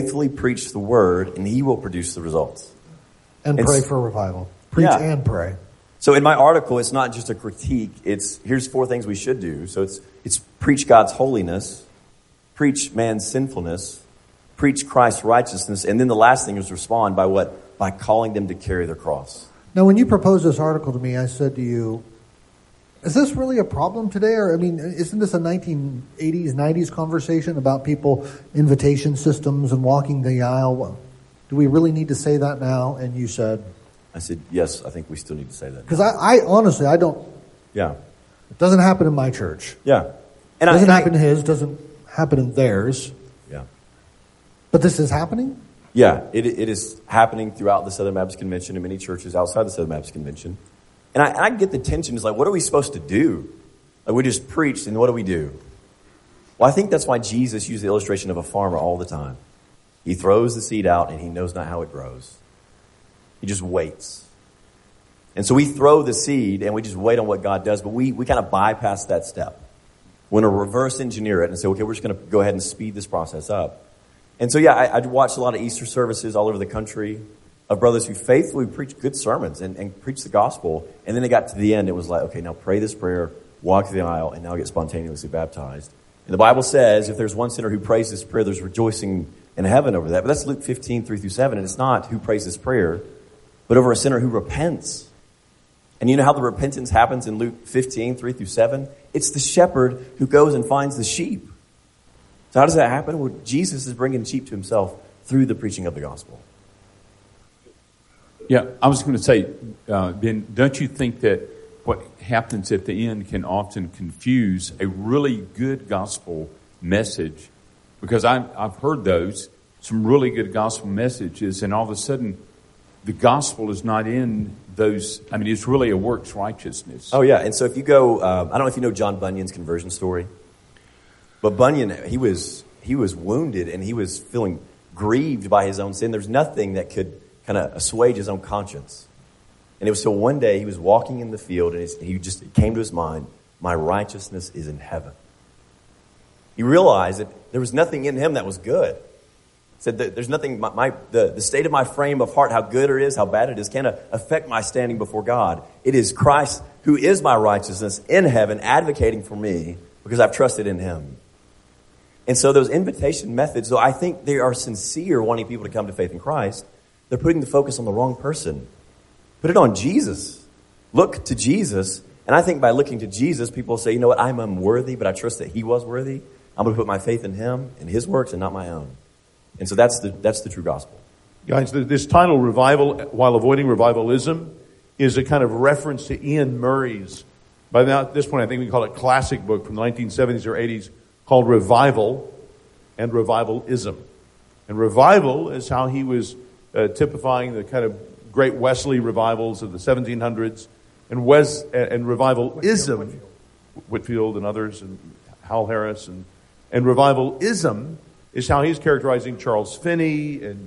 faithfully preach the word, and he will produce the results. And pray for revival. Preach and pray. So in my article, it's not just a critique. It's here's 4 things we should do. So it's preach God's holiness, preach man's sinfulness, preach Christ's righteousness, and then the last thing is respond by what? By calling them to carry their cross. Now, when you proposed this article to me, I said to you, is this really a problem today? Or, I mean, isn't this a 1980s, 90s conversation about people, invitation systems and walking the aisle? Do we really need to say that now? And you said... I said, yes, I think we still need to say that. Because I honestly, I don't... Yeah. It doesn't happen in my church. Yeah. And it doesn't happen in his, doesn't happen in theirs. Yeah. But this is happening? Yeah, it is happening throughout the Southern Baptist Convention and many churches outside the Southern Baptist Convention. And I get the tension. It's like, what are we supposed to do? Like, we just preached, and what do we do? Well, I think that's why Jesus used the illustration of a farmer all the time. He throws the seed out, and he knows not how it grows. He just waits. And so we throw the seed, and we just wait on what God does, but we kind of bypass that step. We're going to reverse engineer it and say, okay, we're just going to go ahead and speed this process up. And so, yeah, I watched a lot of Easter services all over the country of brothers who faithfully preached good sermons and preached the gospel. And then they got to the end. It was like, okay, now pray this prayer, walk through the aisle, and now get spontaneously baptized. And the Bible says if there's one sinner who prays this prayer, there's rejoicing in heaven over that. But that's Luke 15, 3-7. And it's not who prays this prayer, but over a sinner who repents. And you know how the repentance happens in Luke 15, 3-7? It's the shepherd who goes and finds the sheep. So how does that happen? Well, Jesus is bringing sheep to himself through the preaching of the gospel. Yeah, I was going to say, Ben, don't you think that what happens at the end can often confuse a really good gospel message? Because I've heard those, some really good gospel messages, and all of a sudden the gospel is not in those. I mean, it's really a works righteousness. Oh, yeah. And so if you go, I don't know if you know John Bunyan's conversion story, but Bunyan, he was wounded and he was feeling grieved by his own sin. There's nothing that could kind of assuage his own conscience. And it was till one day he was walking in the field and it came to his mind, my righteousness is in heaven. He realized that there was nothing in him that was good. He said that there's nothing, the state of my frame of heart, how good it is, how bad it is, can't affect my standing before God. It is Christ who is my righteousness in heaven advocating for me because I've trusted in him. And so those invitation methods, though I think they are sincere wanting people to come to faith in Christ, they're putting the focus on the wrong person. Put it on Jesus. Look to Jesus. And I think by looking to Jesus, people say, you know what, I'm unworthy, but I trust that he was worthy. I'm going to put my faith in him and his works and not my own. And so that's the true gospel. Guys, this title, Revival While Avoiding Revivalism, is a kind of reference to Ian Murray's, by now at this point I think we can call it classic book from the 1970s or 80s, called Revival and Revivalism. And revival is how he was typifying the kind of great Wesley revivals of the 1700s, and revivalism, Whitefield and others, and Hal Harris, and revivalism is how he's characterizing Charles Finney and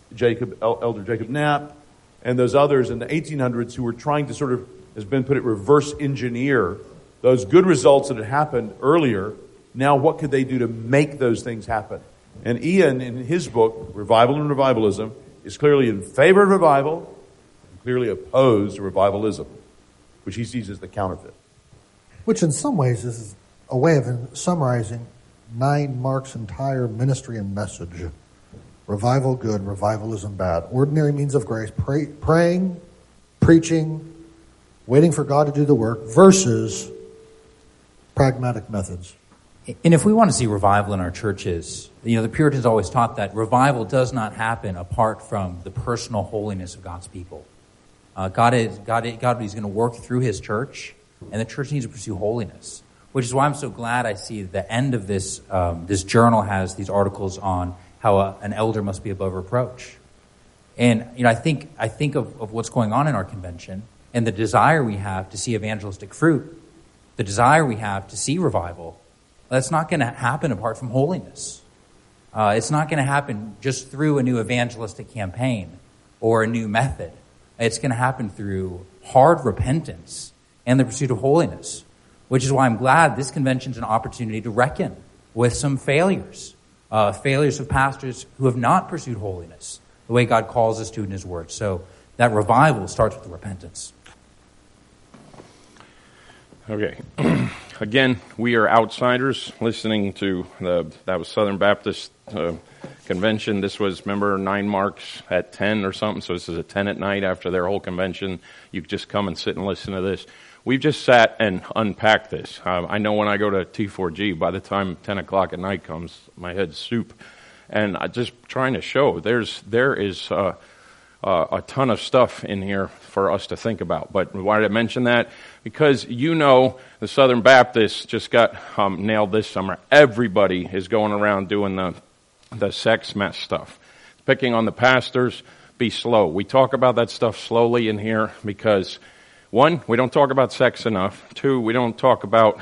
Elder Jacob Knapp, and those others in the 1800s who were trying to sort of, as Ben put it, reverse engineer those good results that had happened earlier. Now, what could they do to make those things happen? And Ian, in his book, Revival and Revivalism, is clearly in favor of revival and clearly opposed to revivalism, which he sees as the counterfeit. Which in some ways is a way of summarizing 9 Mark's entire ministry and message. Revival good, revivalism bad. Ordinary means of grace, praying, preaching, waiting for God to do the work, versus pragmatic methods. And if we want to see revival in our churches, the Puritans always taught that revival does not happen apart from the personal holiness of God's people. God is going to work through his church, and the church needs to pursue holiness, which is why I'm so glad I see the end of this. This journal has these articles on how an elder must be above reproach. And, I think of what's going on in our convention and the desire we have to see evangelistic fruit, the desire we have to see revival. That's not going to happen apart from holiness. It's not going to happen just through a new evangelistic campaign or a new method. It's going to happen through hard repentance and the pursuit of holiness, which is why I'm glad this convention is an opportunity to reckon with some failures, failures of pastors who have not pursued holiness the way God calls us to in His Word. So that revival starts with repentance. Okay. Again, we are outsiders listening to that was Southern Baptist Convention. This was, remember, 9 Marks at 10 or something, so this is at 10 at night after their whole convention. You could just come and sit and listen to this. We've just sat and unpacked this. I know when I go to T4G, by the time 10 o'clock at night comes, my head's soup. And I'm just trying to show there is a ton of stuff in here for us to think about. But why did I mention that? Because the Southern Baptists just got nailed this summer. Everybody is going around doing the sex mess stuff. Picking on the pastors, be slow. We talk about that stuff slowly in here because, 1, we don't talk about sex enough. 2, we don't talk about,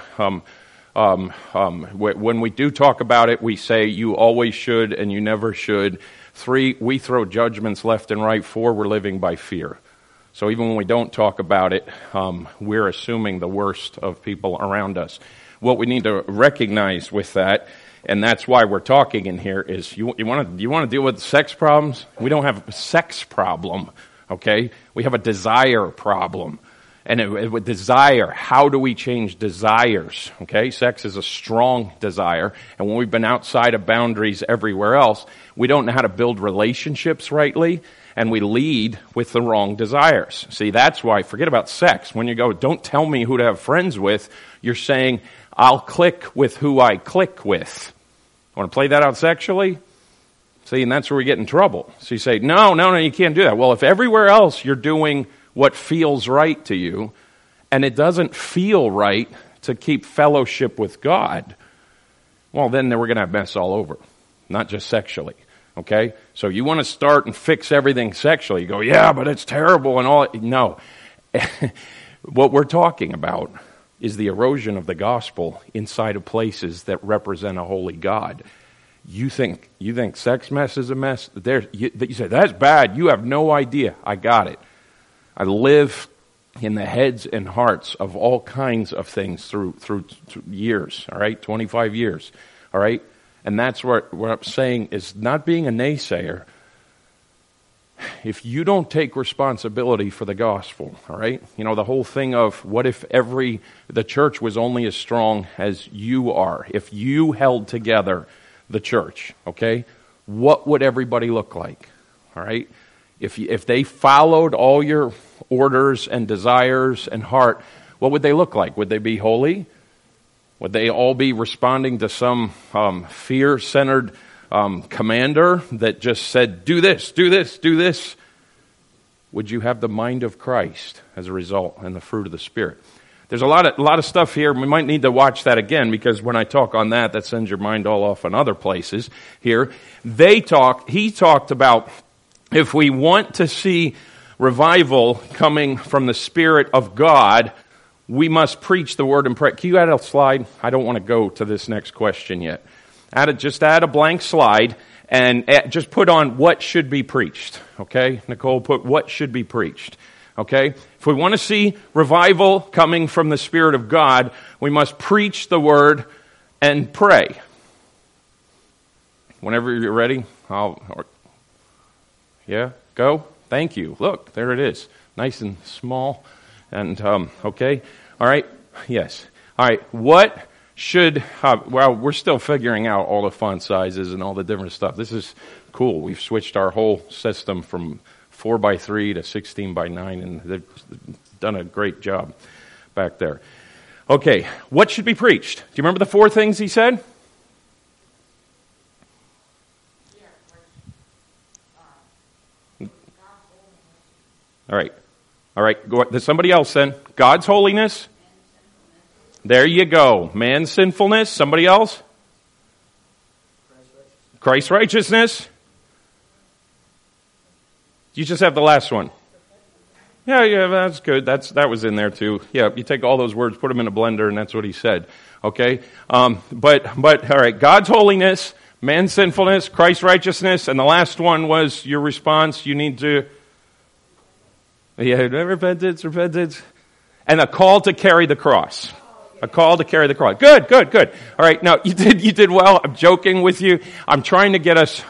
when we do talk about it, we say you always should and you never should. 3, we throw judgments left and right. 4, we're living by fear. So even when we don't talk about it, we're assuming the worst of people around us. What we need to recognize with that, and that's why we're talking in here, is you want to deal with sex problems? We don't have a sex problem, okay? We have a desire problem. And with desire, how do we change desires? Okay, sex is a strong desire. And when we've been outside of boundaries everywhere else, we don't know how to build relationships rightly, and we lead with the wrong desires. See, that's why, forget about sex. When you go, don't tell me who to have friends with, you're saying, I'll click with who I click with. Want to play that out sexually? See, and that's where we get in trouble. So you say, no, you can't do that. Well, if everywhere else you're doing what feels right to you, and it doesn't feel right to keep fellowship with God, well, then we're going to have mess all over, not just sexually, okay? So you want to start and fix everything sexually. You go, yeah, but it's terrible and all. No. What we're talking about is the erosion of the gospel inside of places that represent a holy God. You think sex mess is a mess? You say, that's bad. You have no idea. I got it. I live in the heads and hearts of all kinds of things through years, all right, 25 years, all right? And that's what I'm saying is not being a naysayer. If you don't take responsibility for the gospel, all right? You know, the whole thing of what if the church was only as strong as you are? If you held together the church, okay? What would everybody look like, all right? If they followed all your orders and desires and heart, what would they look like? Would they be holy? Would they all be responding to some fear-centered commander that just said, do this, do this, do this? Would you have the mind of Christ as a result and the fruit of the Spirit? There's a lot of stuff here. We might need to watch that again because when I talk on that sends your mind all off on other places here. He talked about if we want to see revival coming from the Spirit of God, we must preach the word and pray. Can you add a slide? I don't want to go to this next question yet. Just add a blank slide and just put on what should be preached. Okay? Nicole, put what should be preached. Okay? If we want to see revival coming from the Spirit of God, we must preach the word and pray. Whenever you're ready, yeah, go. Thank you. Look, there it is. Nice and small. And, okay. All right. Yes. All right. What should, we're still figuring out all the font sizes and all the different stuff. This is cool. We've switched our whole system from 4x3 to 16x9, and they've done a great job back there. Okay. What should be preached? Do you remember the 4 things he said? All right. Go. There's somebody else then. God's holiness. There you go. Man's sinfulness. Somebody else? Christ's righteousness. You just have the last one. Yeah, that's good. That was in there too. Yeah, you take all those words, put them in a blender, and that's what he said. Okay? But all right, God's holiness, man's sinfulness, Christ's righteousness, and the last one was your response. You need to repentance, and a call to carry the cross. A call to carry the cross. Good. All right, now you did well. I'm joking with you. I'm trying to get us,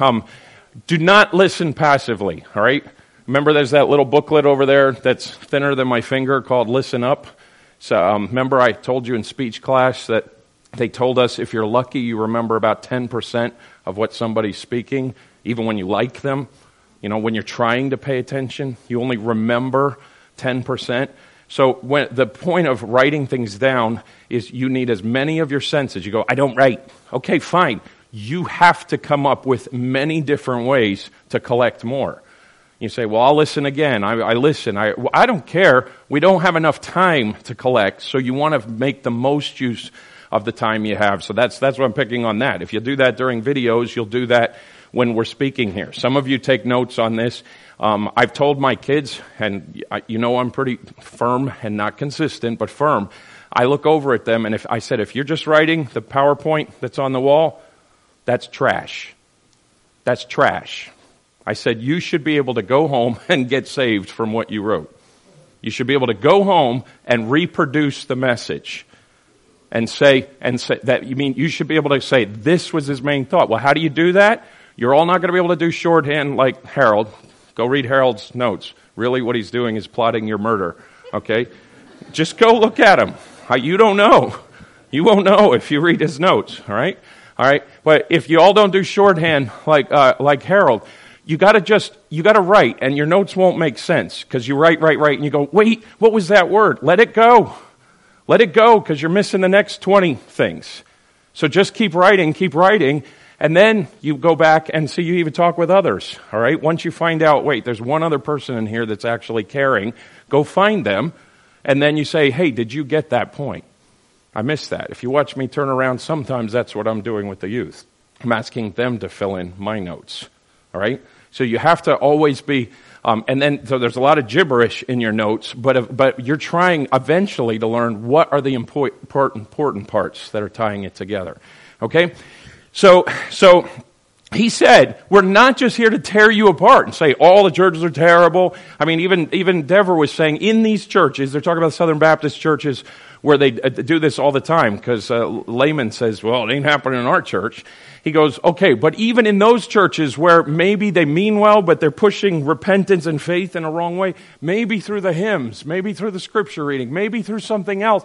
do not listen passively, all right? Remember there's that little booklet over there that's thinner than my finger called Listen Up? So remember I told you in speech class that they told us if you're lucky you remember about 10% of what somebody's speaking, even when you like them. You know, when you're trying to pay attention, you only remember 10%. So when the point of writing things down is you need as many of your senses. You go, I don't write. Okay, fine. You have to come up with many different ways to collect more. You say, well, I'll listen again. I listen. I don't care. We don't have enough time to collect, so you want to make the most use of the time you have. So that's what I'm picking on that. If you do that during videos, you'll do that when we're speaking here. Some of you take notes on this. I've told my kids, and you know I'm pretty firm and not consistent, but firm. I look over at them, and if you're just writing the PowerPoint that's on the wall, that's trash. That's trash. I said, you should be able to go home and get saved from what you wrote. You should be able to go home and reproduce the message and say that, you should be able to say, this was his main thought. Well, how do you do that? You're all not going to be able to do shorthand like Harold. Go read Harold's notes. Really what he's doing is plotting your murder. Okay? Just go look at him. You don't know. You won't know if you read his notes. All right? All right? But if you all don't do shorthand like Harold, you gotta write, and your notes won't make sense, because you write, and you go, wait, what was that word? Let it go. Let it go, because you're missing the next 20 things. So just keep writing, and then you go back and see you even talk with others, all right? Once you find out, wait, there's one other person in here that's actually caring, go find them, and then you say, hey, did you get that point? I missed that. If you watch me turn around, sometimes that's what I'm doing with the youth. I'm asking them to fill in my notes, all right? So you have to always be, so there's a lot of gibberish in your notes, but you're trying eventually to learn what are the important parts that are tying it together. Okay? So he said, we're not just here to tear you apart and say all the churches are terrible. I mean, even Dever was saying in these churches, they're talking about Southern Baptist churches where they do this all the time, because layman says, well, it ain't happening in our church. He goes, okay, but even in those churches where maybe they mean well, but they're pushing repentance and faith in a wrong way, maybe through the hymns, maybe through the scripture reading, maybe through something else,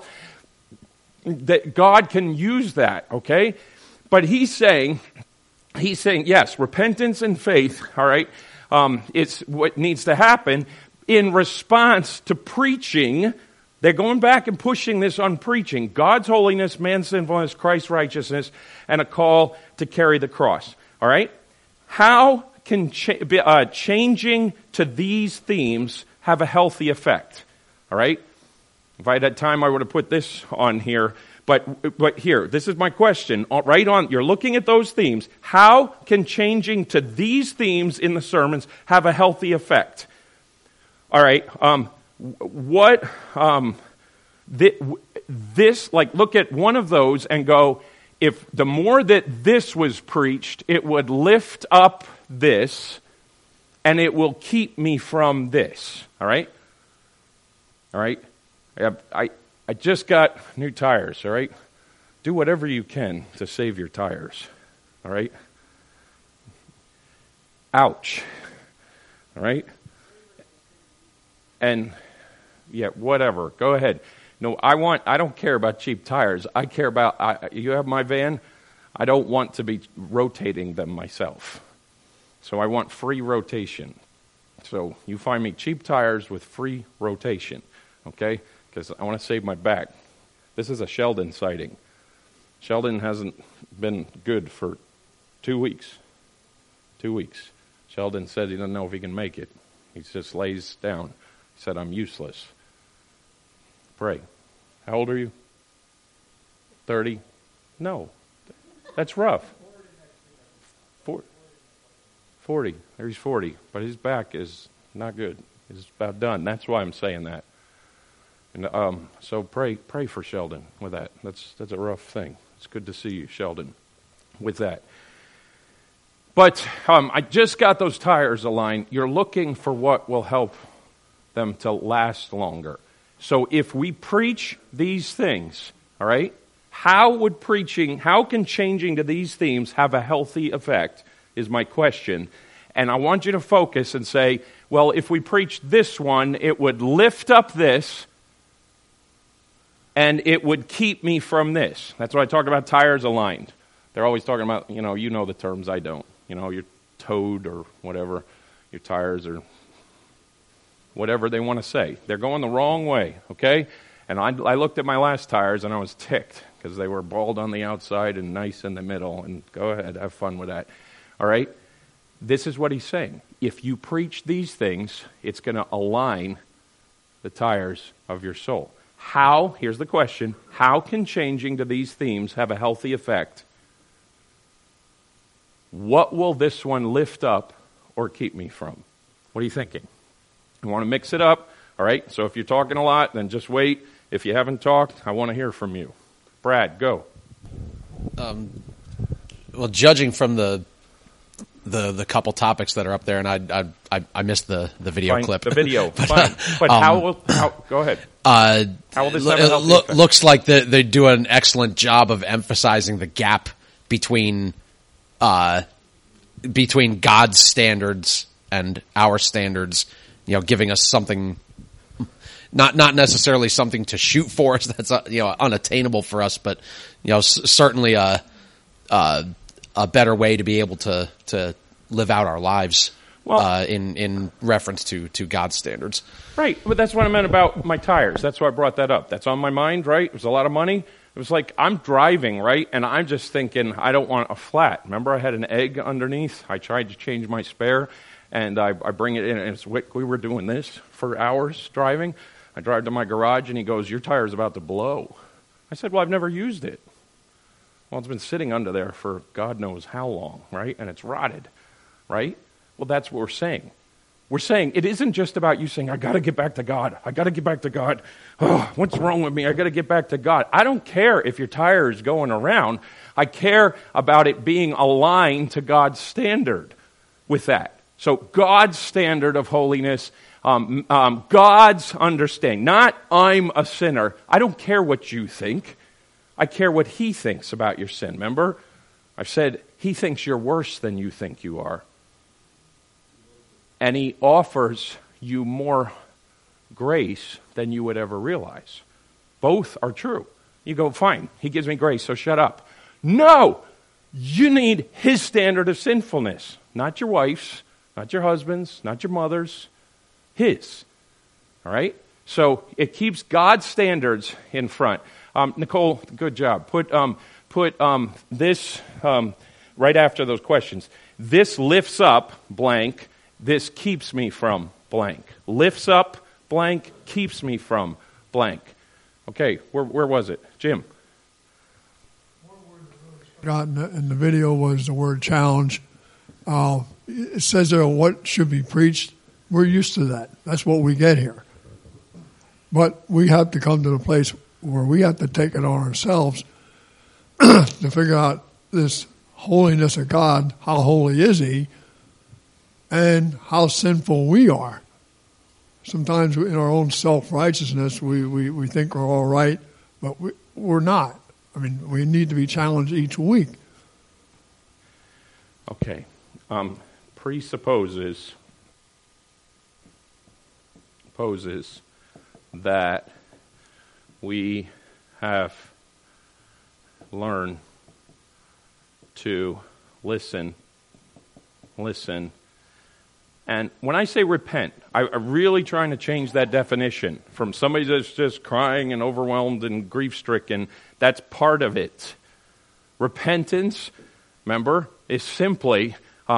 that God can use that, okay? But he's saying, yes, repentance and faith, all right, it's what needs to happen in response to preaching. They're going back and pushing this on preaching. God's holiness, man's sinfulness, Christ's righteousness, and a call to carry the cross. All right? How can changing to these themes have a healthy effect? All right? If I had time, I would have put this on here. But here, this is my question. Right on, you're looking at those themes. How can changing to these themes in the sermons have a healthy effect? All right. Look at one of those and go, if the more that this was preached, it would lift up this, and it will keep me from this. All right? All right? I just got new tires, all right? Do whatever you can to save your tires, all right? Ouch, all right? And, yeah, whatever, go ahead. No, I don't care about cheap tires. I care about, you have my van, I don't want to be rotating them myself. So I want free rotation. So you find me cheap tires with free rotation, okay? Because I want to save my back. This is a Sheldon sighting. Sheldon hasn't been good for 2 weeks. 2 weeks. Sheldon said he doesn't know if he can make it. He just lays down. He said, I'm useless. Pray. How old are you? 30? No. That's rough. 40. He's 40. But his back is not good. It's about done. That's why I'm saying that. And so pray for Sheldon with that. That's a rough thing. It's good to see you, Sheldon, with that. But I just got those tires aligned. You're looking for what will help them to last longer. So if we preach these things, All right? How can changing to these themes have a healthy effect is my question. And I want you to focus and say, well, if we preached this one, it would lift up this and it would keep me from this. That's why I talked about tires aligned. They're always talking about, you know the terms, I don't. Your toed or whatever, your tires or whatever they want to say. They're going the wrong way, okay? And I looked at my last tires and I was ticked because they were bald on the outside and nice in the middle. And go ahead, have fun with that. All right? This is what he's saying. If you preach these things, it's going to align the tires of your soul. How, here's the question, how can changing to these themes have a healthy effect? What will this one lift up or keep me from? What are you thinking? You want to mix it up? All right, so if you're talking a lot, then just wait. If you haven't talked, I want to hear from you. Brad, go. Well, judging from the couple topics that are up there, and I missed the video fine, clip. The video, fine. But how go ahead. How will this have a healthy effect? Looks like they do an excellent job of emphasizing the gap between God's standards and our standards, giving us something, not necessarily something to shoot for us that's unattainable for us, but certainly a better way to be able to live out our lives. Well, in reference to God's standards. Right, but that's what I meant about my tires. That's why I brought that up. That's on my mind, right? It was a lot of money. It was like I'm driving, right, and I'm just thinking I don't want a flat. Remember I had an egg underneath? I tried to change my spare, and I bring it in, and we were doing this for hours driving. I drive to my garage, and he goes, your tire's about to blow. I said, well, I've never used it. Well, it's been sitting under there for God knows how long, right, and it's rotted, right? Well, that's what we're saying. We're saying it isn't just about you saying, I got to get back to God. I got to get back to God. Oh, what's wrong with me? I got to get back to God. I don't care if your tire is going around. I care about it being aligned to God's standard with that. So God's standard of holiness, God's understanding, not I'm a sinner. I don't care what you think. I care what he thinks about your sin. Remember? I said he thinks you're worse than you think you are. And he offers you more grace than you would ever realize. Both are true. You go, fine, he gives me grace, so shut up. No! You need his standard of sinfulness. Not your wife's, not your husband's, not your mother's. His. All right? So it keeps God's standards in front. Nicole, good job. Put this right after those questions. This lifts up blank. This keeps me from blank. Lifts up blank, keeps me from blank. Okay, where was it? Jim. One word that really got in the video was the word challenge. It says there what should be preached. We're used to that. That's what we get here. But we have to come to the place where we have to take it on ourselves to figure out this holiness of God, how holy is he, and how sinful we are. Sometimes in our own self-righteousness, we think we're all right, but we're not. I mean, we need to be challenged each week. Okay. Presupposes that we have learned to listen. And when I say repent, I'm really trying to change that definition from somebody that's just crying and overwhelmed and grief-stricken. That's part of it. Repentance, remember, is simply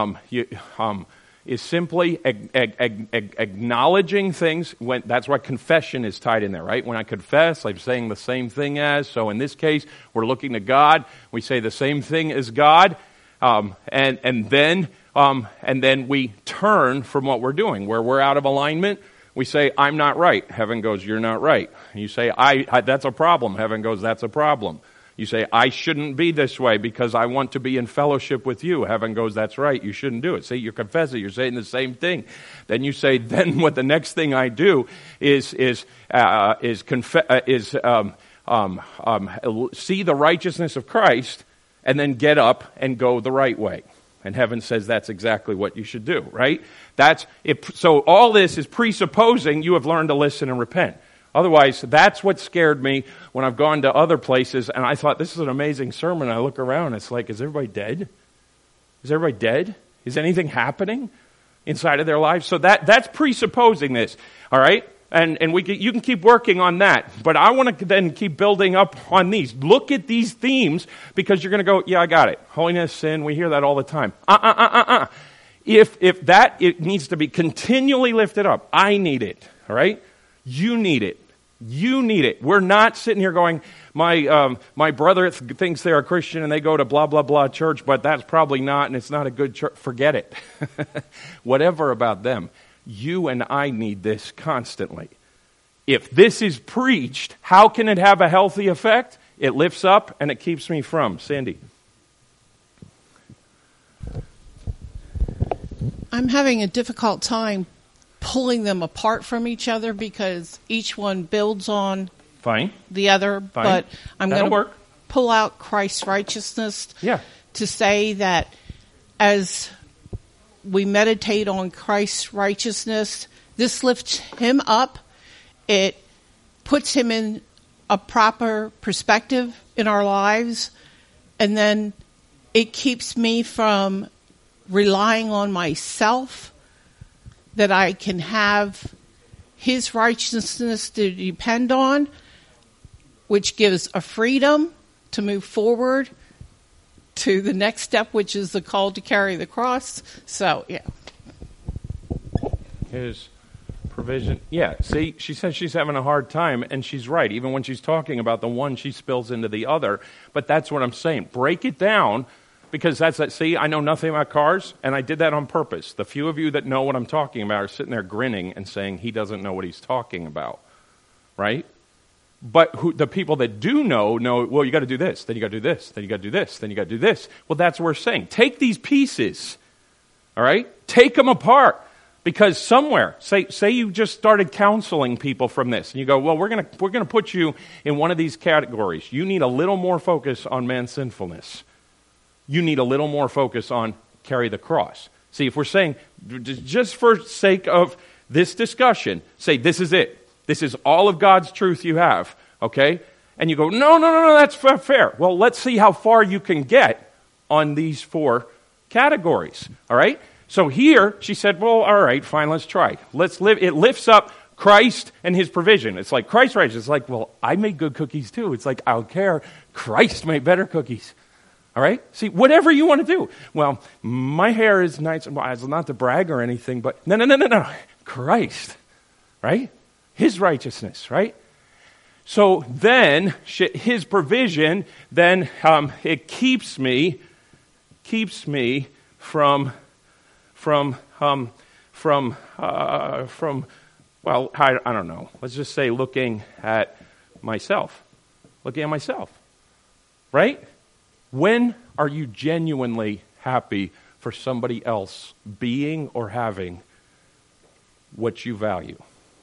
acknowledging things. That's why confession is tied in there, right? When I confess, I'm saying the same thing as. So in this case, we're looking to God. We say the same thing as God, and then we turn from what we're doing. Where we're out of alignment, we say, I'm not right. Heaven goes, you're not right. You say, that's a problem. Heaven goes, that's a problem. You say, I shouldn't be this way because I want to be in fellowship with you. Heaven goes, that's right. You shouldn't do it. See, you're confessing. You're saying the same thing. Then you say, then what the next thing I do is see the righteousness of Christ and then get up and go the right way. And heaven says that's exactly what you should do, right? That's it. So all this is presupposing you have learned to listen and repent. Otherwise, that's what scared me when I've gone to other places and I thought, this is an amazing sermon. I look around, it's like, is everybody dead? Is everybody dead? Is anything happening inside of their lives? So that's presupposing this, all right? And you can keep working on that. But I want to then keep building up on these. Look at these themes because you're going to go, yeah, I got it. Holiness, sin, we hear that all the time. If that, it needs to be continually lifted up. I need it, all right? You need it. You need it. We're not sitting here going, my brother thinks they're a Christian and they go to blah, blah, blah church, but that's probably not, and it's not a good church. Forget it. Whatever about them. You and I need this constantly. If this is preached, how can it have a healthy effect? It lifts up and it keeps me from. Sandy. I'm having a difficult time pulling them apart from each other because each one builds on the other. Fine. But I'm going to work. Pull out Christ's righteousness to say that as we meditate on Christ's righteousness, this lifts him up. It puts him in a proper perspective in our lives. And then it keeps me from relying on myself, that I can have his righteousness to depend on, which gives a freedom to move forward to the next step, which is the call to carry the cross. So, yeah. His provision. Yeah, see, she says she's having a hard time, and she's right. Even when she's talking about the one, she spills into the other. But that's what I'm saying. Break it down, because that's that. See, I know nothing about cars, and I did that on purpose. The few of you that know what I'm talking about are sitting there grinning and saying he doesn't know what he's talking about, right? But the people that do know, well, you got to do this, then you got to do this, then you got to do this, then you got to do this. Well, that's what we're saying. Take these pieces, all right? Take them apart. Because somewhere, say you just started counseling people from this, and you go, well, we're gonna put you in one of these categories. You need a little more focus on man's sinfulness. You need a little more focus on carry the cross. See, if we're saying, just for sake of this discussion, say this is it. This is all of God's truth you have, okay? And you go, no, that's fair. Well, let's see how far you can get on these 4 categories, all right? So here, she said, well, all right, fine, let's try. It lifts up Christ and his provision. It's like Christ's righteousness. It's like, well, I made good cookies too. It's like, I don't care. Christ made better cookies. All right? See, whatever you want to do. Well, my hair is nice. Well, it's not to brag or anything, but no. Christ, right? His righteousness, right? So then, his provision, then it keeps me from well, I don't know. Let's just say looking at myself. Right? When are you genuinely happy for somebody else being or having what you value?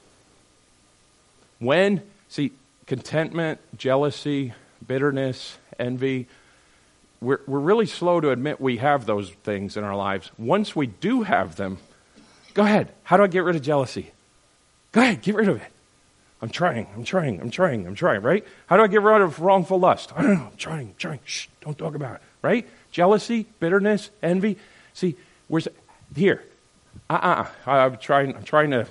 When, see, contentment, jealousy, bitterness, envy, we're really slow to admit we have those things in our lives. Once we do have them, go ahead. How do I get rid of jealousy? Go ahead, get rid of it. I'm trying, right? How do I get rid of wrongful lust? I don't know, I'm trying. Shh, don't talk about it, right? Jealousy, bitterness, envy. See, where's here? I'm trying to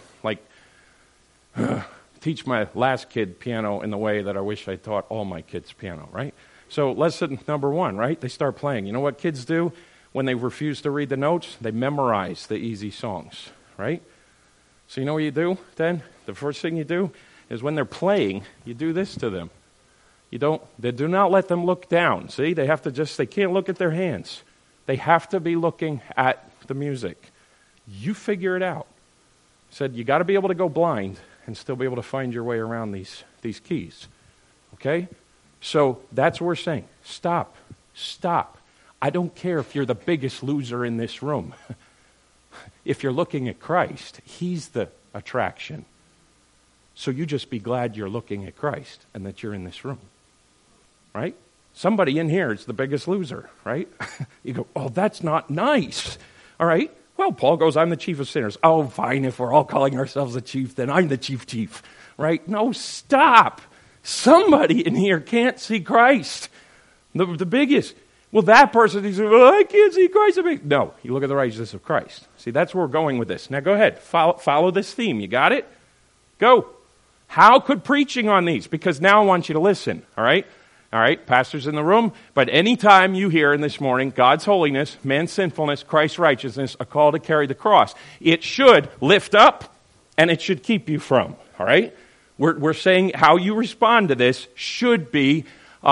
teach my last kid piano in the way that I wish I taught all my kids piano, right? So lesson number 1, right? They start playing. You know what kids do when they refuse to read the notes? They memorize the easy songs, right? So you know what you do then? The first thing you do is when they're playing, you do this to them. They do not let them look down. See, they can't look at their hands. They have to be looking at the music. You figure it out. I said, you got to be able to go blind and still be able to find your way around these keys. Okay? So that's what we're saying. Stop. I don't care if you're the biggest loser in this room. If you're looking at Christ, he's the attraction. So you just be glad you're looking at Christ and that you're in this room, right? Somebody in here is the biggest loser, right? You go, oh, that's not nice, all right? Well, Paul goes, I'm the chief of sinners. Oh, fine, if we're all calling ourselves the chief, then I'm the chief, right? No, stop. Somebody in here can't see Christ, the biggest. Well, that person, he says, well, I can't see Christ. No, you look at the righteousness of Christ. See, that's where we're going with this. Now go ahead, follow this theme. You got it? Go. How could preaching on these? Because now I want you to listen, all right? All right, pastors in the room, but anytime you hear in this morning God's holiness, man's sinfulness, Christ's righteousness, a call to carry the cross, it should lift up and it should keep you from, all right? We're saying how you respond to this should be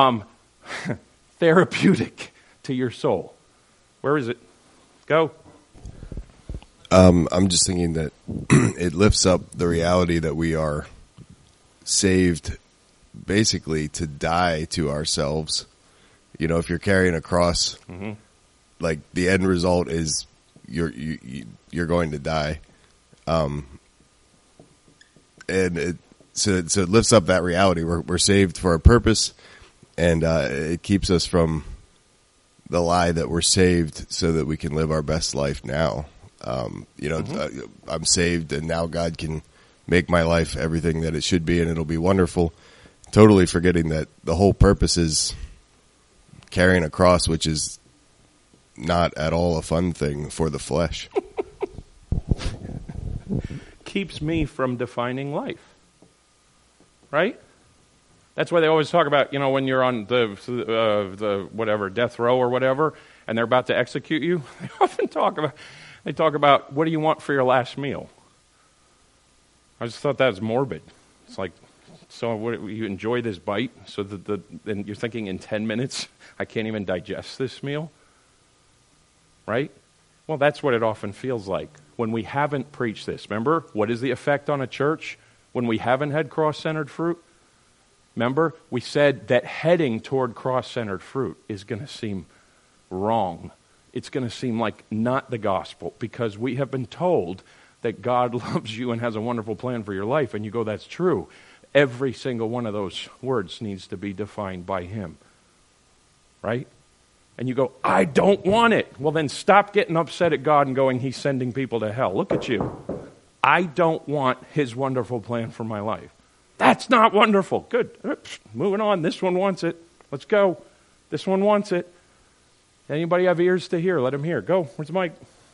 therapeutic to your soul. Where is it? Go. I'm just thinking that it lifts up the reality that we are saved basically to die to ourselves. You know, if you're carrying a cross, like the end result is you're going to die. And so it lifts up that reality. We're saved for a purpose, and it keeps us from the lie that we're saved so that we can live our best life now. I'm saved, and now God can make my life everything that it should be, and it'll be wonderful. Totally forgetting that the whole purpose is carrying a cross, which is not at all a fun thing for the flesh. Keeps me from defining life. Right? That's why they always talk about, you know, when you're on the whatever, death row or whatever, and they're about to execute you, they often talk about what do you want for your last meal? I just thought that was morbid. It's like, so what, you enjoy this bite, so that and you're thinking in 10 minutes, I can't even digest this meal? Right? Well, that's what it often feels like when we haven't preached this. Remember, what is the effect on a church when we haven't had cross-centered fruit? Remember, we said that heading toward cross-centered fruit is going to seem wrong. It's going to seem like not the gospel, because we have been told that God loves you and has a wonderful plan for your life, and you go, that's true. Every single one of those words needs to be defined by Him. Right? And you go, I don't want it. Well, then stop getting upset at God and going, He's sending people to hell. Look at you. I don't want His wonderful plan for my life. That's not wonderful. Good. Moving on. This one wants it. Let's go. This one wants it. Anybody have ears to hear? Let him hear. Go. Where's Mike?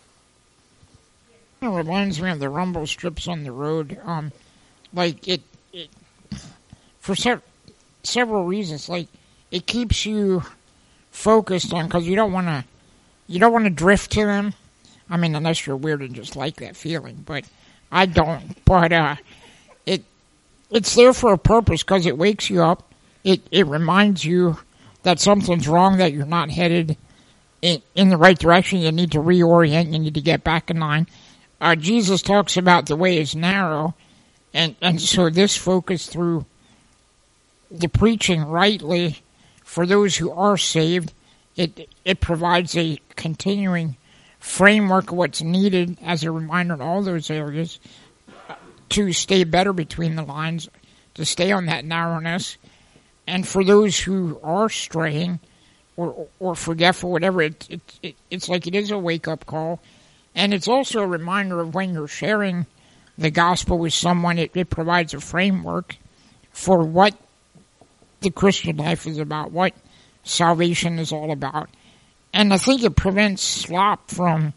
It reminds me of the rumble strips on the road. Like it for several reasons. Like it keeps you focused on, because you don't want to drift to them. I mean, unless you're weird and just like that feeling, but I don't. But it's there for a purpose, because it wakes you up. It reminds you that something's wrong, that you're not headed in the right direction. You need to reorient. You need to get back in line. Jesus talks about the way is narrow, and so this focus through the preaching rightly for those who are saved, it provides a continuing framework of what's needed as a reminder in all those areas to stay better between the lines, to stay on that narrowness. And for those who are straying or forgetful, whatever, it's like it is a wake-up call. And it's also a reminder of when you're sharing the gospel with someone, it provides a framework for what the Christian life is about, what salvation is all about. And I think it prevents slop from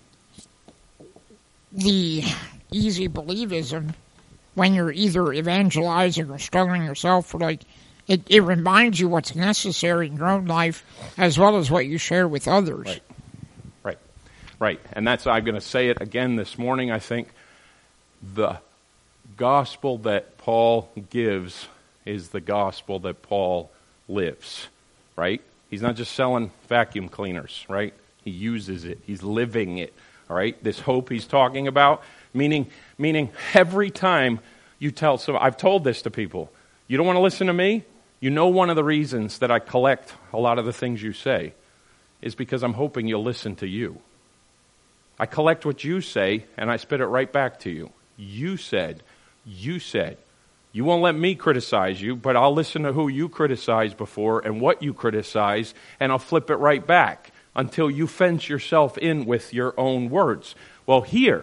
the easy believism when you're either evangelizing or struggling yourself. Like it reminds you what's necessary in your own life as well as what you share with others. Right. And that's, I'm going to say it again this morning, I think the gospel that Paul gives is the gospel that Paul lives, right? He's not just selling vacuum cleaners, right? He uses it. He's living it, all right? This hope he's talking about, meaning every time you tell, so I've told this to people, you don't want to listen to me? You know, one of the reasons that I collect a lot of the things you say is because I'm hoping you'll listen to you. I collect what you say, and I spit it right back to you. You said. You won't let me criticize you, but I'll listen to who you criticized before and what you criticize, and I'll flip it right back until you fence yourself in with your own words. Well,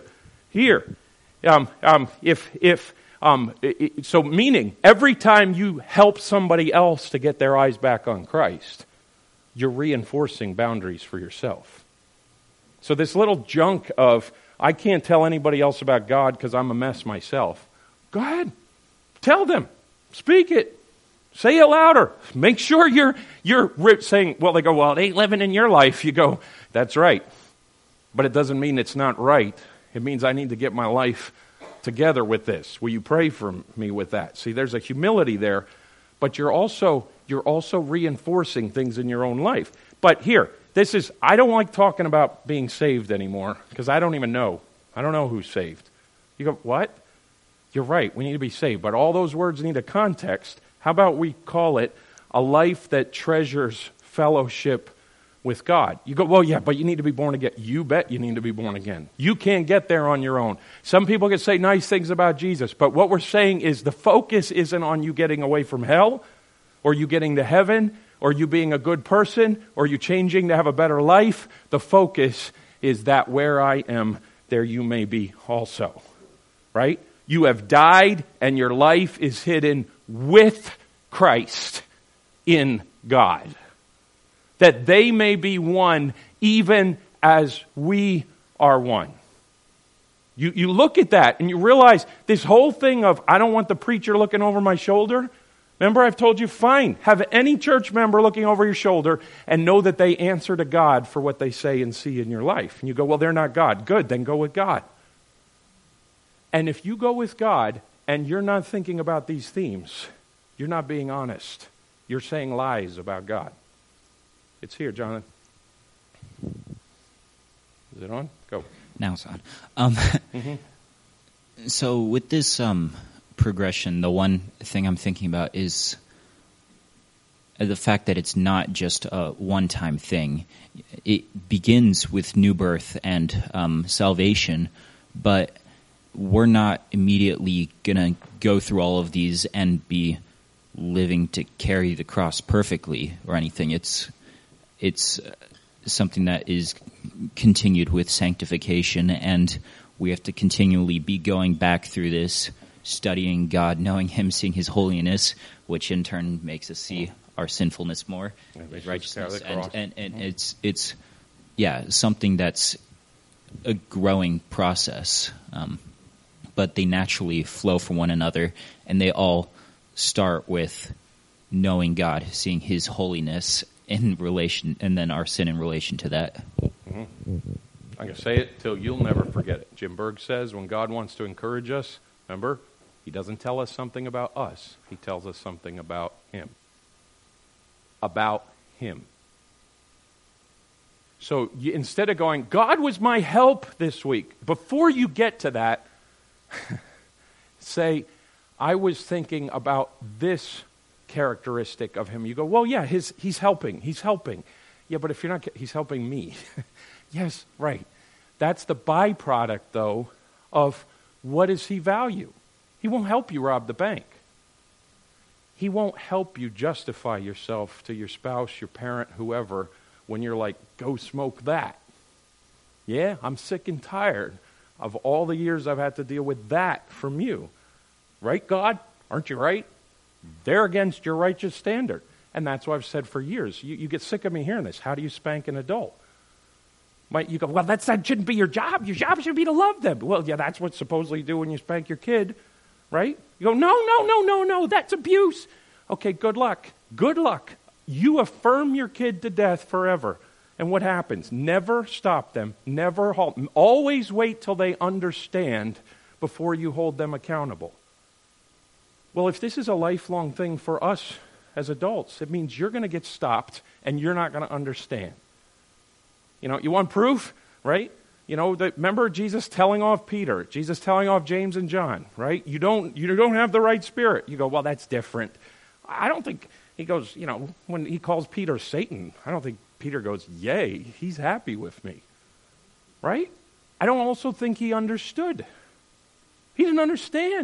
so meaning every time you help somebody else to get their eyes back on Christ, you're reinforcing boundaries for yourself. So this little junk of, I can't tell anybody else about God because I'm a mess myself. Go ahead. Tell them. Speak it. Say it louder. Make sure you're saying, well, they go, well, it ain't living in your life. You go, that's right. But it doesn't mean it's not right. It means I need to get my life together with this. Will you pray for me with that? See, there's a humility there, but you're also reinforcing things in your own life. But here, I don't like talking about being saved anymore because I don't even know. I don't know who's saved. You go, what? You're right, we need to be saved. But all those words need a context. How about we call it a life that treasures fellowship with God? You go, well, yeah, but you need to be born again. You bet you need to be born again. You can't get there on your own. Some people can say nice things about Jesus, but what we're saying is the focus isn't on you getting away from hell, or you getting to heaven, or you being a good person, or you changing to have a better life. The focus is that where I am, there you may be also. Right? You have died, and your life is hidden with Christ in God, that they may be one even as we are one. You look at that and you realize this whole thing of, I don't want the preacher looking over my shoulder. Remember, I've told you, fine, have any church member looking over your shoulder and know that they answer to God for what they say and see in your life. And you go, well, they're not God. Good, then go with God. And if you go with God and you're not thinking about these themes, you're not being honest. You're saying lies about God. It's here, Jonathan. Is it on? Go. Now it's on. So with this progression, the one thing I'm thinking about is the fact that it's not just a one-time thing. It begins with new birth and salvation, but we're not immediately going to go through all of these and be living to carry the cross perfectly or anything. It's something that is continued with sanctification, and we have to continually be going back through this, studying God, knowing Him, seeing His holiness, which in turn makes us see our sinfulness more, His righteousness, and it's something that's a growing process. But they naturally flow from one another, and they all start with knowing God, seeing His holiness in relation, and then our sin in relation to that. Mm-hmm. I'm going to say it till you'll never forget it. Jim Berg says when God wants to encourage us, remember, He doesn't tell us something about us. He tells us something about Him. About Him. So instead of going, God was my help this week, before you get to that, say, I was thinking about this characteristic of Him. You go, well, yeah, He's helping. He's helping. Yeah, but if you're not, He's helping me. Yes, right. That's the byproduct, though, of what does He value? He won't help you rob the bank. He won't help you justify yourself to your spouse, your parent, whoever, when you're like, go smoke that. Yeah, I'm sick and tired of all the years I've had to deal with that from you. Right, God? Aren't you right? They're against your righteous standard. And that's what I've said for years. You get sick of me hearing this. How do you spank an adult? You go, well, that shouldn't be your job. Your job should be to love them. Well, yeah, that's what supposedly you do when you spank your kid, right? You go, no, that's abuse. Okay, good luck. Good luck. You affirm your kid to death forever. And what happens? Never stop them. Never halt. Always wait till they understand before you hold them accountable. Well, if this is a lifelong thing for us as adults, it means you're going to get stopped and you're not going to understand. You know, you want proof, right? You know, remember Jesus telling off Peter, Jesus telling off James and John, right? You don't have the right spirit. You go, well, that's different. I don't think, he goes, you know, when he calls Peter Satan, I don't think Peter goes, yay, he's happy with me, right? I don't also think he understood. He didn't understand.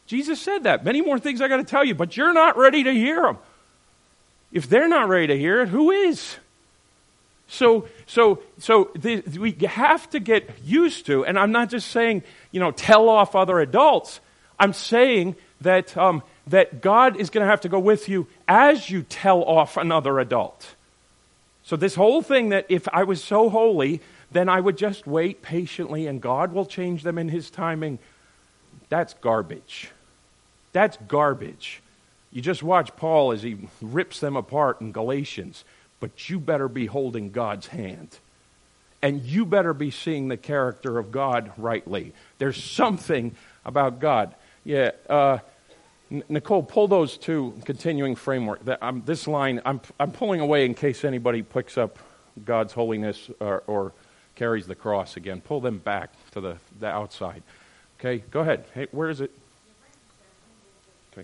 Jesus said that. Many more things I got to tell you, but you're not ready to hear them. If they're not ready to hear it, who is? So we have to get used to, and I'm not just saying, tell off other adults. I'm saying that that God is going to have to go with you as you tell off another adult. So this whole thing that if I was so holy, then I would just wait patiently and God will change them in His timing. That's garbage. That's garbage. You just watch Paul as he rips them apart in Galatians. But you better be holding God's hand. And you better be seeing the character of God rightly. There's something about God. Yeah, Nicole, pull those two continuing framework. This line, I'm pulling away in case anybody picks up God's holiness or carries the cross again. Pull them back to the outside. Okay, go ahead. Hey, where is it? Okay.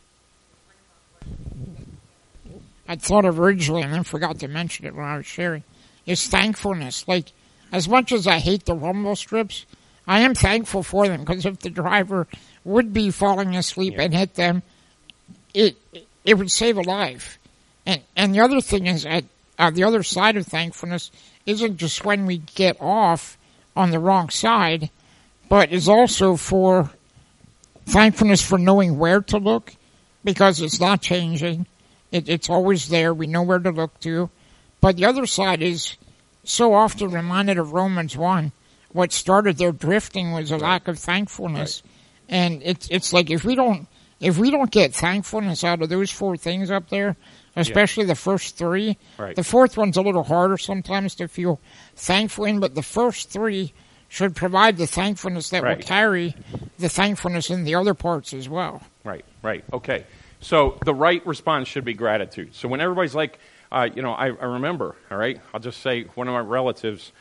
I thought of originally and then forgot to mention it when I was sharing, is thankfulness. Like, as much as I hate the rumble strips, I am thankful for them, because if the driver would be falling asleep and hit them, it would save a life. And the other thing is, the other side of thankfulness isn't just when we get off on the wrong side, but is also for thankfulness for knowing where to look, because it's not changing. It's always there. We know where to look to. But the other side is so often reminded of Romans 1. What started their drifting was a lack of thankfulness. Right. And it's like if we don't get thankfulness out of those four things up there, especially the first three, the fourth one's a little harder sometimes to feel thankful in, but the first three should provide the thankfulness that will carry the thankfulness in the other parts as well. Right. Okay. So the right response should be gratitude. So when everybody's like, I remember, all right, I'll just say one of my relatives,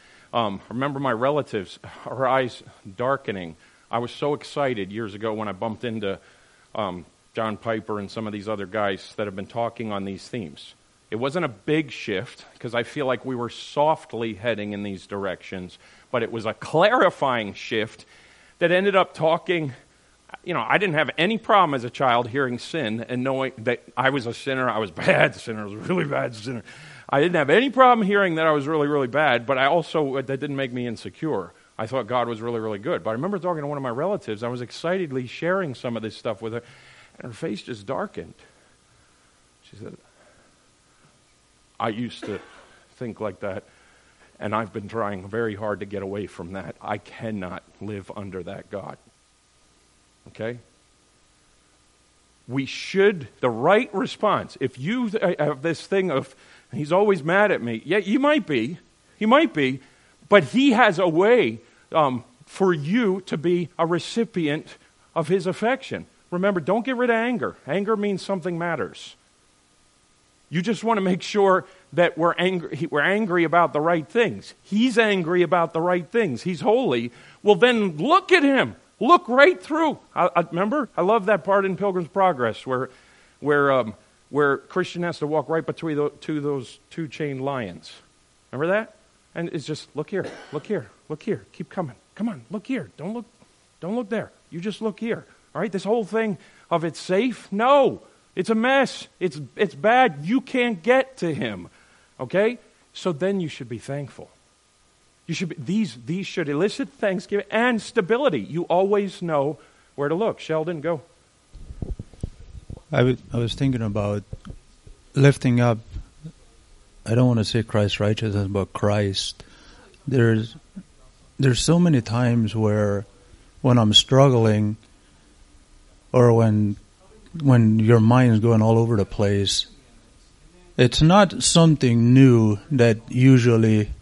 her eyes darkening. I was so excited years ago when I bumped into John Piper and some of these other guys that have been talking on these themes. It wasn't a big shift, because I feel like we were softly heading in these directions, but it was a clarifying shift that ended up talking. I didn't have any problem as a child hearing sin and knowing that I was a sinner. I was a bad sinner. I was a really bad sinner. I didn't have any problem hearing that I was really, really bad, but that didn't make me insecure. I thought God was really, really good. But I remember talking to one of my relatives. I was excitedly sharing some of this stuff with her, and her face just darkened. She said, I used to think like that, and I've been trying very hard to get away from that. I cannot live under that God. Okay? The right response, if you have this thing of, he's always mad at me, yeah, he might be, but he has a way for you to be a recipient of his affection. Remember, don't get rid of anger. Anger means something matters. You just want to make sure that we're angry about the right things. He's angry about the right things. He's holy. Well, then look at him. Look right through. Remember, I love that part in Pilgrim's Progress where Christian has to walk right between those two chained lions. Remember that? And it's just look here, keep coming. Come on, look here. Don't look there. You just look here. All right. This whole thing of it's safe. No, it's a mess. It's bad. You can't get to him. Okay. So then you should be thankful. You should be, these should elicit thanksgiving and stability. You always know where to look. Sheldon, go. I was thinking about lifting up. I don't want to say Christ's righteousness, but Christ. There's so many times when I'm struggling, or when your mind's going all over the place, it's not something new that usually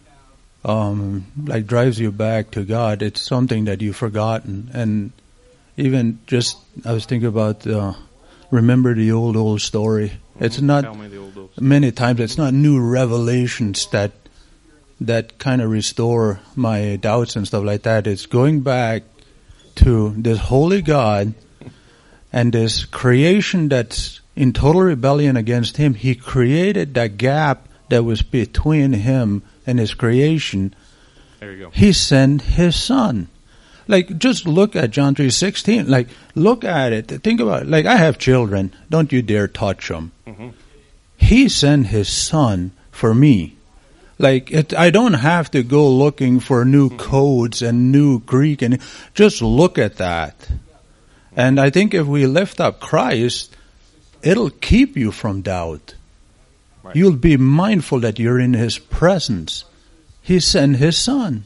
drives you back to God. It's something that you've forgotten. And even I was thinking about remember the old story. It's not many times. It's not new revelations that kind of restore my doubts and stuff like that. It's going back to this holy God and this creation that's in total rebellion against Him. He created that gap that was between Him and His creation. There you go. He sent His Son. Like, just look at John 3:16. Like, look at it. Think about it. Like, I have children. Don't you dare touch them. Mm-hmm. He sent his son for me. Like, I don't have to go looking for new codes and new Greek. And just look at that. And I think if we lift up Christ, it'll keep you from doubt. Right. You'll be mindful that you're in his presence. He sent his son.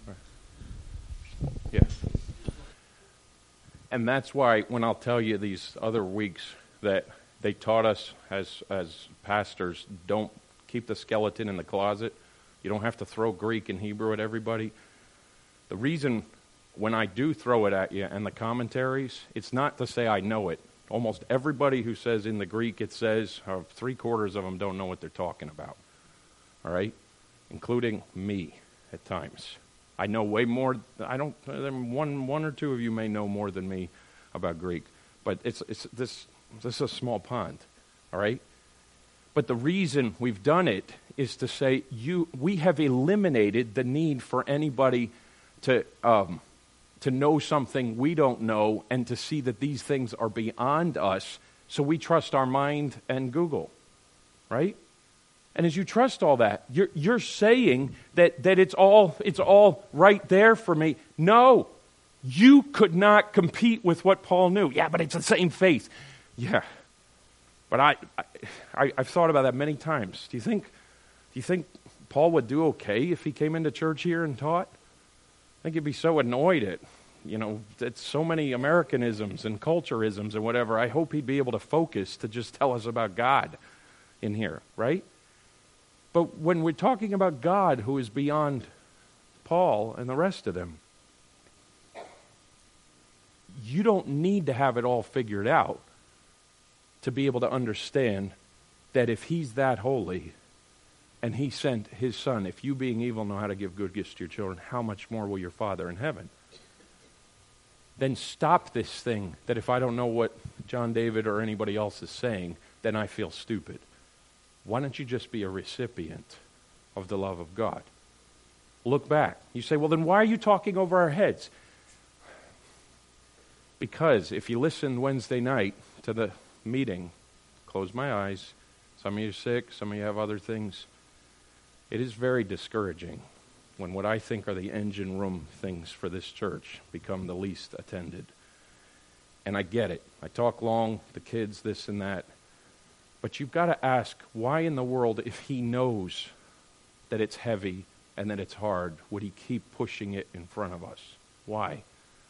Yeah. And that's why when I'll tell you these other weeks that they taught us as pastors, don't keep the skeleton in the closet. You don't have to throw Greek and Hebrew at everybody. The reason when I do throw it at you and the commentaries, it's not to say I know it. Almost everybody who says in the Greek it says, 3/4 of them don't know what they're talking about. All right? Including me at times. I know way more. One or two of you may know more than me about Greek, but this is a small pond, all right? But the reason we've done it is to say we have eliminated the need for anybody to know something we don't know and to see that these things are beyond us. So we trust our mind and Google, right? And as you trust all that, you're saying that it's all right there for me. No, you could not compete with what Paul knew. Yeah, but it's the same faith. Yeah, but I've thought about that many times. Do you think Paul would do okay if he came into church here and taught? I think he'd be so annoyed at so many Americanisms and culturisms and whatever. I hope he'd be able to focus to just tell us about God in here, right? But when we're talking about God who is beyond Paul and the rest of them, you don't need to have it all figured out to be able to understand that if he's that holy and he sent his son, if you being evil know how to give good gifts to your children, how much more will your Father in heaven? Then stop this thing that if I don't know what John David or anybody else is saying, then I feel stupid. Why don't you just be a recipient of the love of God? Look back. You say, well, then why are you talking over our heads? Because if you listened Wednesday night to the meeting, close my eyes, some of you are sick, some of you have other things, it is very discouraging when what I think are the engine room things for this church become the least attended. And I get it. I talk long, the kids, this and that. But you've got to ask, why in the world, if he knows that it's heavy and that it's hard, would he keep pushing it in front of us? Why?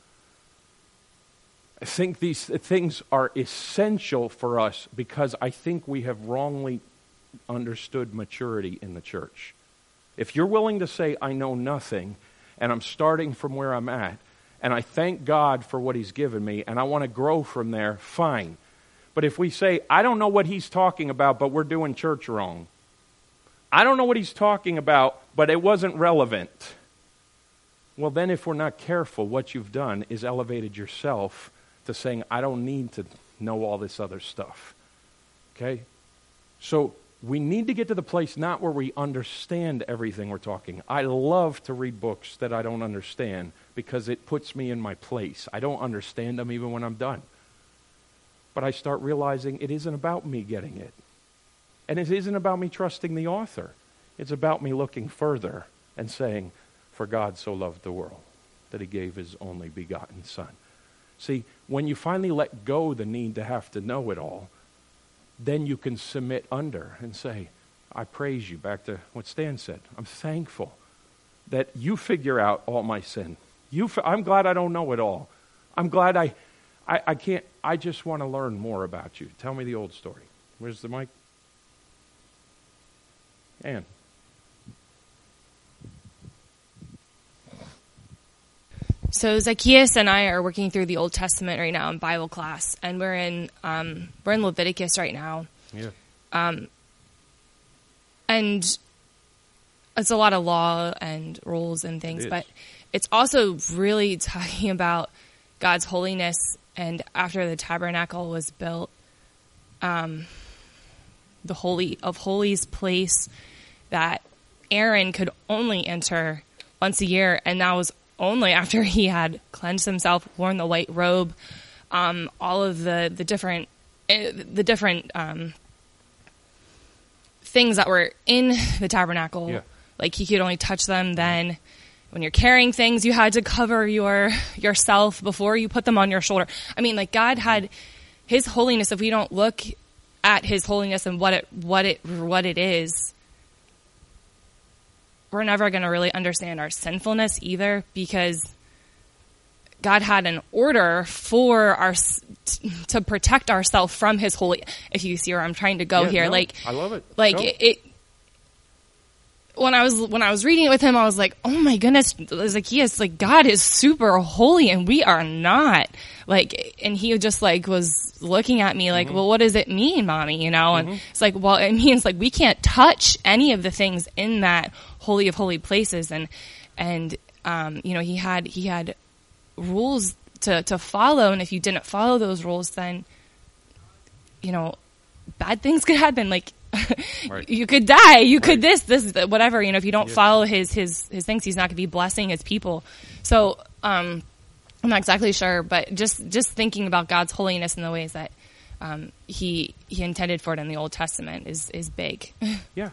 I think these things are essential for us because I think we have wrongly understood maturity in the church. If you're willing to say, I know nothing, and I'm starting from where I'm at, and I thank God for what he's given me, and I want to grow from there, fine. But if we say, I don't know what he's talking about, but we're doing church wrong. I don't know what he's talking about, but it wasn't relevant. Well, then if we're not careful, what you've done is elevated yourself to saying, I don't need to know all this other stuff. Okay? So we need to get to the place not where we understand everything we're talking. I love to read books that I don't understand because it puts me in my place. I don't understand them even when I'm done. But I start realizing it isn't about me getting it. And it isn't about me trusting the author. It's about me looking further and saying, for God so loved the world that he gave his only begotten Son. See, when you finally let go the need to have to know it all, then you can submit under and say, I praise you, back to what Stan said. I'm thankful that you figure out all my sin. I'm glad I don't know it all. I'm glad I can't, I just want to learn more about you. Tell me the old story. Where's the mic? Ann. So Zacchaeus and I are working through the Old Testament right now in Bible class, and we're in Leviticus right now. Yeah. And it's a lot of law and rules and things, but it's also really talking about God's holiness. And after the tabernacle was built, the Holy of Holies place that Aaron could only enter once a year, and that was only after he had cleansed himself, worn the white robe, all of the different things that were in the tabernacle. Yeah. Like he could only touch them then. When you're carrying things, you had to cover yourself before you put them on your shoulder. I mean, like God had His holiness. If we don't look at His holiness and what it is, we're never going to really understand our sinfulness either, because God had an order for to protect ourselves from His holy. If you see where I'm trying to go here, no, like I love it. Like Go. it. When I was reading it with him, I was like, oh my goodness, I was like, God is super holy and we are not. Like, and he just like was looking at me like, well, what does it mean, Mommy? You know? And it's like, well, it means like we can't touch any of the things in that holy of holy places. And you know, he had rules to follow. And if you didn't follow those rules, then, you know, bad things could happen. Like, right. You could die. You could this, whatever. You know, if you don't follow his things, he's not going to be blessing his people. So, I'm not exactly sure, but just thinking about God's holiness in the ways that he intended for it in the Old Testament is big. Yeah.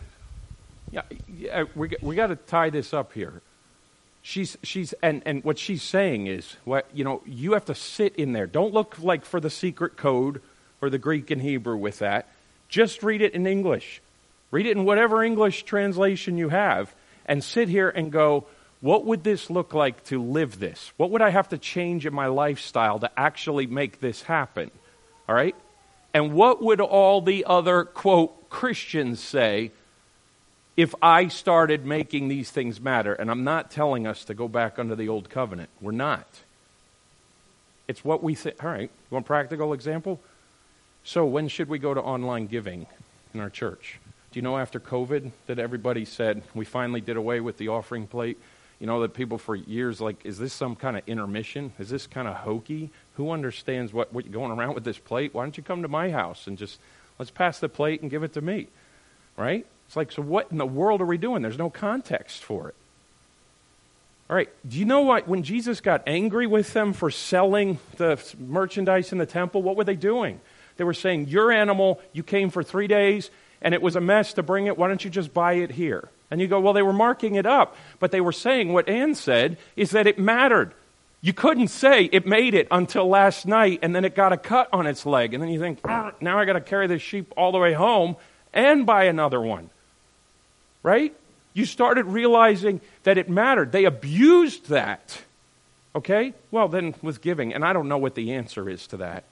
We got to tie this up here. She's and what she's saying is, what, you know, you have to sit in there. Don't look like for the secret code or the Greek and Hebrew with that. Just read it in English. Read it in whatever English translation you have, and sit here and go, what would this look like to live this? What would I have to change in my lifestyle to actually make this happen? All right? And what would all the other, quote, Christians say if I started making these things matter? And I'm not telling us to go back under the old covenant. We're not. It's what we think. All right, you want a practical example? So when should we go to online giving in our church? Do you know after COVID that everybody said we finally did away with the offering plate? You know, that people for years like, is this some kind of intermission? Is this kind of hokey? Who understands what you're going around with this plate? Why don't you come to my house and just, let's pass the plate and give it to me, right? It's like, so what in the world are we doing? There's no context for it. All right, do you know what? When Jesus got angry with them for selling the merchandise in the temple, what were they doing? They were saying, your animal, you came for 3 days, and it was a mess to bring it. Why don't you just buy it here? And you go, well, they were marking it up. But they were saying what Ann said is that it mattered. You couldn't say it made it until last night, and then it got a cut on its leg. And then you think, now I got to carry this sheep all the way home and buy another one. Right? You started realizing that it mattered. They abused that. Okay? Well, then with giving, and I don't know what the answer is to that.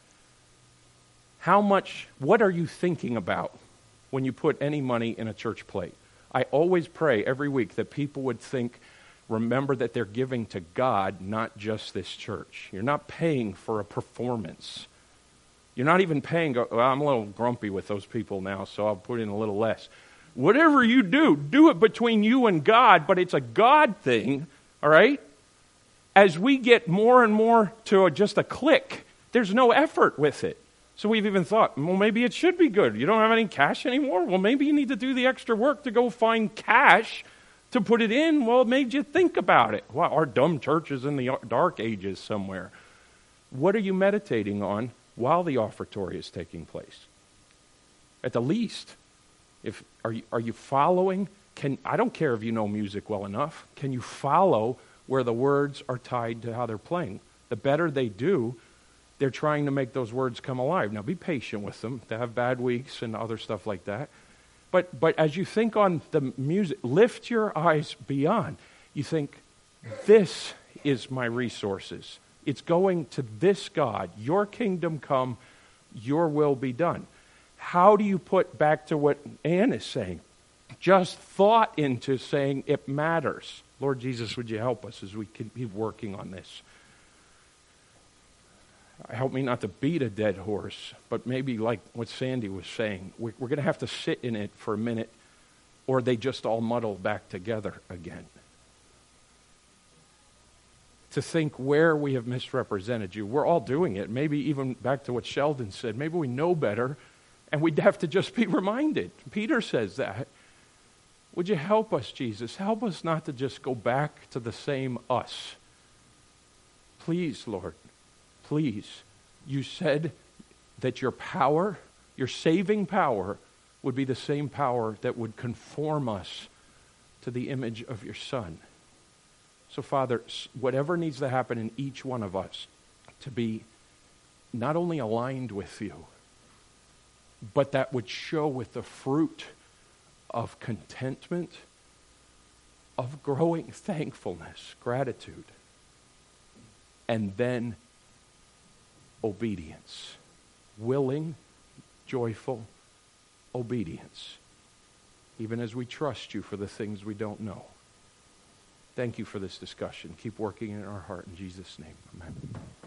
What are you thinking about when you put any money in a church plate? I always pray every week that people would remember that they're giving to God, not just this church. You're not paying for a performance. You're not even paying, well, I'm a little grumpy with those people now, so I'll put in a little less. Whatever you do it between you and God, but it's a God thing, all right? As we get more and more to just a click, there's no effort with it. So we've even thought, well, maybe it should be good. You don't have any cash anymore? Well, maybe you need to do the extra work to go find cash to put it in. Well, it made you think about it. Wow, our dumb church is in the dark ages somewhere. What are you meditating on while the offertory is taking place? At the least, are you following? I don't care if you know music well enough. Can you follow where the words are tied to how they're playing? The better they do, they're trying to make those words come alive. Now, be patient with them. They have bad weeks and other stuff like that. But as you think on the music, lift your eyes beyond. You think, this is my resources. It's going to this God. Your kingdom come, your will be done. How do you put back to what Ann is saying? Just thought into saying it matters. Lord Jesus, would you help us as we keep working on this? Help me not to beat a dead horse, but maybe like what Sandy was saying, we're going to have to sit in it for a minute, or they just all muddle back together again. To think where we have misrepresented you. We're all doing it. Maybe even back to what Sheldon said, maybe we know better, and we'd have to just be reminded. Peter says that. Would you help us, Jesus? Help us not to just go back to the same us. Please, Lord, please. You said that your power, your saving power, would be the same power that would conform us to the image of your Son. So, Father, whatever needs to happen in each one of us to be not only aligned with you, but that would show with the fruit of contentment, of growing thankfulness, gratitude, and then obedience. Willing, joyful obedience, even as we trust you for the things we don't know. Thank you for this discussion. Keep working in our heart in Jesus' name. Amen.